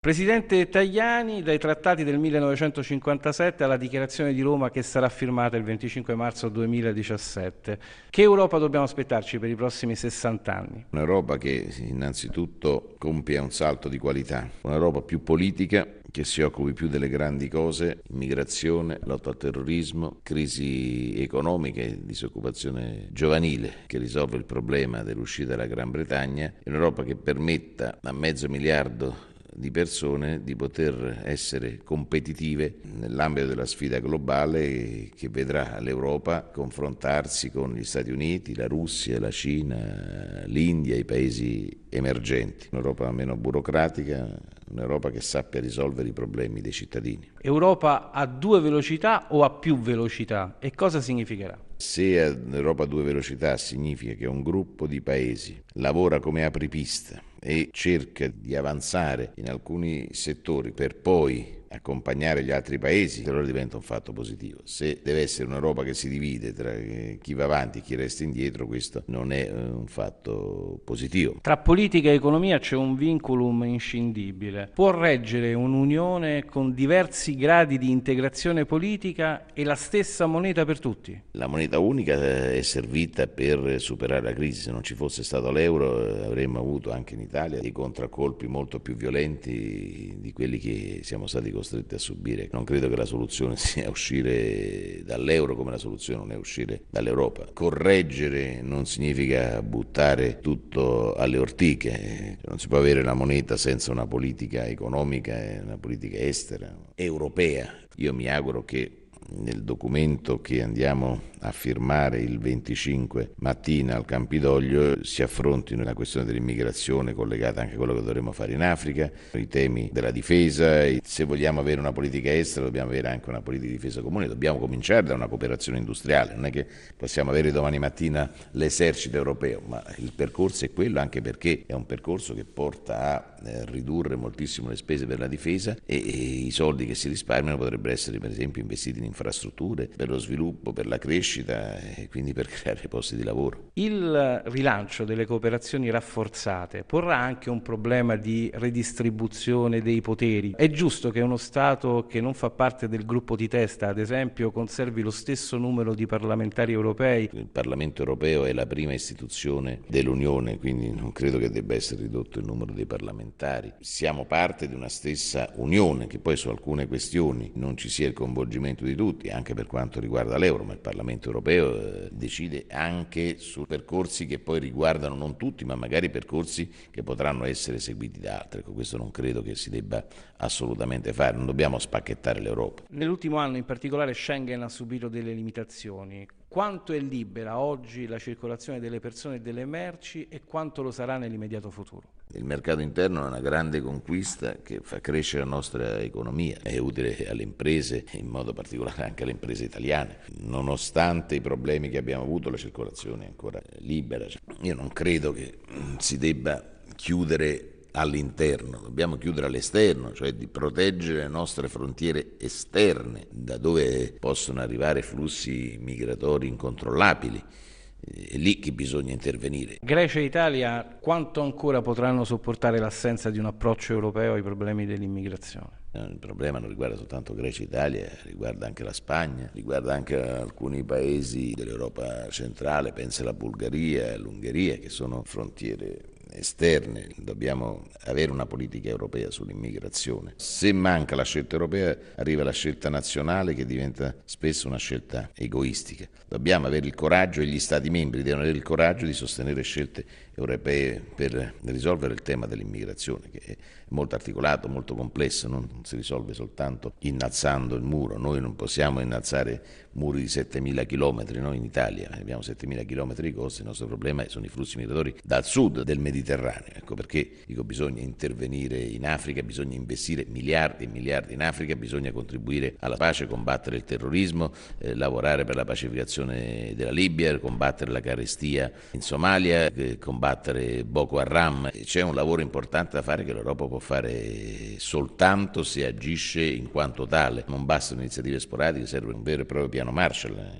Presidente Tajani, dai trattati del 1957 alla dichiarazione di Roma che sarà firmata il 25 marzo 2017, che Europa dobbiamo aspettarci per i prossimi 60 anni? Un'Europa che innanzitutto compia un salto di qualità, un'Europa più politica, che si occupi più delle grandi cose: immigrazione, lotta al terrorismo, crisi economica e disoccupazione giovanile, che risolve il problema dell'uscita dalla Gran Bretagna, e un'Europa che permetta a 500 milioni di persone di poter essere competitive nell'ambito della sfida globale, che vedrà l'Europa confrontarsi con gli Stati Uniti, la Russia, la Cina, l'India, i paesi emergenti. Un'Europa meno burocratica, un'Europa che sappia risolvere i problemi dei cittadini. Europa a due velocità o a più velocità? E cosa significherà? Se l'Europa a due velocità significa che un gruppo di paesi lavora come apripista e cerca di avanzare in alcuni settori per poi accompagnare gli altri paesi, allora diventa un fatto positivo. Se deve essere un'Europa che si divide tra chi va avanti e chi resta indietro, questo non è un fatto positivo. Tra politica e economia c'è un vinculum inscindibile. Può reggere un'unione con diversi gradi di integrazione politica e la stessa moneta per tutti? La moneta unica è servita per superare la crisi. Se non ci fosse stato l'euro, avremmo avuto anche in Italia dei contraccolpi molto più violenti di quelli che siamo stati costretti a subire. Non credo che la soluzione sia uscire dall'euro, come la soluzione non è uscire dall'Europa. Correggere non significa buttare tutto alle ortiche. Non si può avere una moneta senza una politica economica e una politica estera europea. Io mi auguro che nel documento che andiamo a firmare il 25 mattina al Campidoglio si affronti la questione dell'immigrazione, collegata anche a quello che dovremo fare in Africa, i temi della difesa. Se vogliamo avere una politica estera dobbiamo avere anche una politica di difesa comune, dobbiamo cominciare da una cooperazione industriale. Non è che possiamo avere domani mattina l'esercito europeo, ma il percorso è quello, anche perché è un percorso che porta a ridurre moltissimo le spese per la difesa, e i soldi che si risparmiano potrebbero essere per esempio investiti in infrastrutture, per lo sviluppo, per la crescita e quindi per creare posti di lavoro. Il rilancio delle cooperazioni rafforzate porrà anche un problema di redistribuzione dei poteri. È giusto che uno Stato che non fa parte del gruppo di testa, ad esempio, conservi lo stesso numero di parlamentari europei? Il Parlamento europeo è la prima istituzione dell'Unione, quindi non credo che debba essere ridotto il numero dei parlamentari. Siamo parte di una stessa Unione, che poi su alcune questioni non ci sia il coinvolgimento di tutti, anche per quanto riguarda l'euro, ma il Parlamento europeo decide anche su percorsi che poi riguardano non tutti, ma magari percorsi che potranno essere seguiti da altri. Ecco, questo non credo che si debba assolutamente fare, non dobbiamo spacchettare l'Europa. Nell'ultimo anno in particolare Schengen ha subito delle limitazioni. Quanto è libera oggi la circolazione delle persone e delle merci e quanto lo sarà nell'immediato futuro? Il mercato interno è una grande conquista che fa crescere la nostra economia, è utile alle imprese, in modo particolare anche alle imprese italiane. Nonostante i problemi che abbiamo avuto, la circolazione è ancora libera. Io non credo che si debba chiudere all'interno, dobbiamo chiudere all'esterno, cioè di proteggere le nostre frontiere esterne, da dove possono arrivare flussi migratori incontrollabili. È lì che bisogna intervenire. Grecia e Italia quanto ancora potranno sopportare l'assenza di un approccio europeo ai problemi dell'immigrazione? Il problema non riguarda soltanto Grecia e Italia, riguarda anche la Spagna, riguarda anche alcuni paesi dell'Europa centrale, pensa alla Bulgaria e all'Ungheria, che sono frontiere esterne. Dobbiamo avere una politica europea sull'immigrazione. Se manca la scelta europea, arriva la scelta nazionale, che diventa spesso una scelta egoistica. Dobbiamo avere il coraggio, e gli Stati membri devono avere il coraggio di sostenere scelte europee per risolvere il tema dell'immigrazione, che è molto articolato, molto complesso, non si risolve soltanto innalzando il muro. Noi non possiamo innalzare muri di 7.000 chilometri, noi in Italia abbiamo 7.000 chilometri di coste, il nostro problema sono i flussi migratori dal sud del Mediterraneo. Ecco perché dico bisogna intervenire in Africa, bisogna investire miliardi e miliardi in Africa, bisogna contribuire alla pace, combattere il terrorismo, lavorare per la pacificazione della Libia, combattere la carestia in Somalia, combattere Boko Haram. C'è un lavoro importante da fare che l'Europa può fare soltanto se agisce in quanto tale. Non bastano iniziative sporadiche, serve un vero e proprio piano Marshall.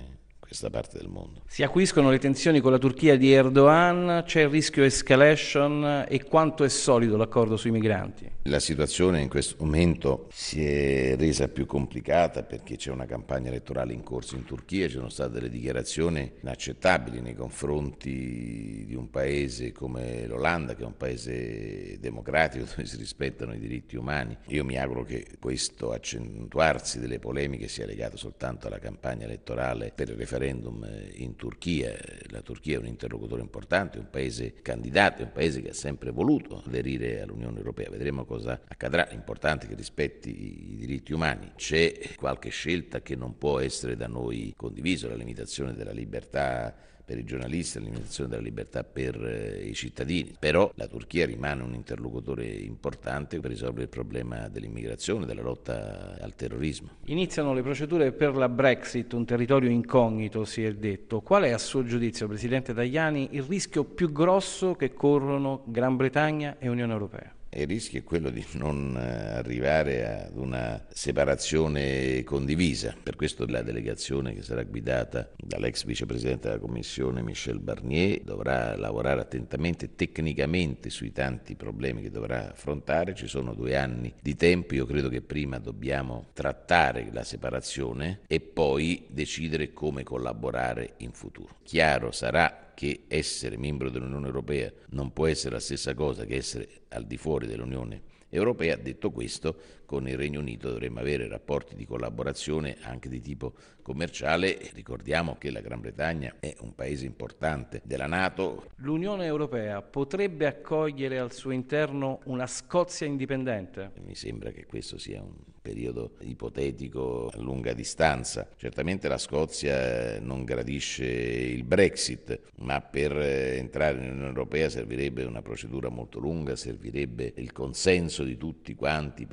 questa parte del mondo. Si acuiscono le tensioni con la Turchia di Erdogan, c'è il rischio escalation e quanto è solido l'accordo sui migranti? La situazione in questo momento si è resa più complicata perché c'è una campagna elettorale in corso in Turchia, ci sono state delle dichiarazioni inaccettabili nei confronti di un paese come l'Olanda, che è un paese democratico dove si rispettano i diritti umani. Io mi auguro che questo accentuarsi delle polemiche sia legato soltanto alla campagna elettorale per il referendum in Turchia. La Turchia è un interlocutore importante, è un paese candidato, è un paese che ha sempre voluto aderire all'Unione Europea. Vedremo cosa accadrà. È importante che rispetti i diritti umani. C'è qualche scelta che non può essere da noi condivisa, la limitazione della libertà per i giornalisti, la limitazione della libertà per i cittadini, però la Turchia rimane un interlocutore importante per risolvere il problema dell'immigrazione, della lotta al terrorismo. Iniziano le procedure per la Brexit, un territorio incognito si è detto. Qual è a suo giudizio, Presidente Tajani, il rischio più grosso che corrono Gran Bretagna e Unione Europea? Il rischio è quello di non arrivare ad una separazione condivisa. Per questo la delegazione che sarà guidata dall'ex vicepresidente della Commissione Michel Barnier dovrà lavorare attentamente e tecnicamente sui tanti problemi che dovrà affrontare. Ci sono 2 anni di tempo, io credo che prima dobbiamo trattare la separazione e poi decidere come collaborare in futuro. Chiaro sarà che essere membro dell'Unione Europea non può essere la stessa cosa che essere al di fuori dell'Unione Europea. Detto questo, con il Regno Unito dovremmo avere rapporti di collaborazione anche di tipo commerciale. Ricordiamo che la Gran Bretagna è un paese importante della NATO. L'Unione Europea potrebbe accogliere al suo interno una Scozia indipendente? Mi sembra che questo sia un periodo ipotetico a lunga distanza. Certamente la Scozia non gradisce il Brexit, ma per entrare nell'Unione Europea servirebbe una procedura molto lunga, servirebbe il consenso di tutti quanti i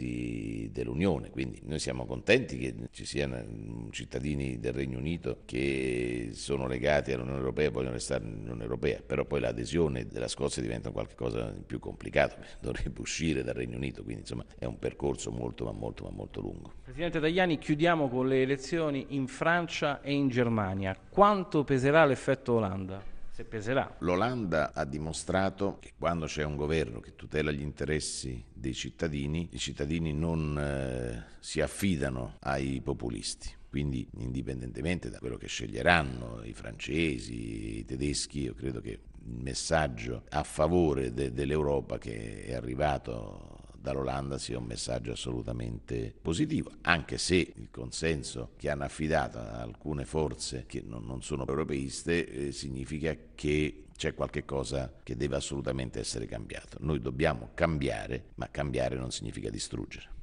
paesi dell'Unione. Quindi noi siamo contenti che ci siano cittadini del Regno Unito che sono legati all'Unione Europea e vogliono restare nell'Unione Europea, però poi l'adesione della Scozia diventa qualcosa di più complicato, dovrebbe uscire dal Regno Unito, quindi insomma è un percorso molto lungo. Presidente Tajani, chiudiamo con le elezioni in Francia e in Germania. Quanto peserà l'effetto Olanda? Se peserà. L'Olanda ha dimostrato che quando c'è un governo che tutela gli interessi dei cittadini, i cittadini non si affidano ai populisti. Quindi, indipendentemente da quello che sceglieranno i francesi, i tedeschi, io credo che il messaggio a favore dell'Europa che è arrivato dall'Olanda sia un messaggio assolutamente positivo, anche se il consenso che hanno affidato a alcune forze che non sono europeiste significa che c'è qualche cosa che deve assolutamente essere cambiato. Noi dobbiamo cambiare, ma cambiare non significa distruggere.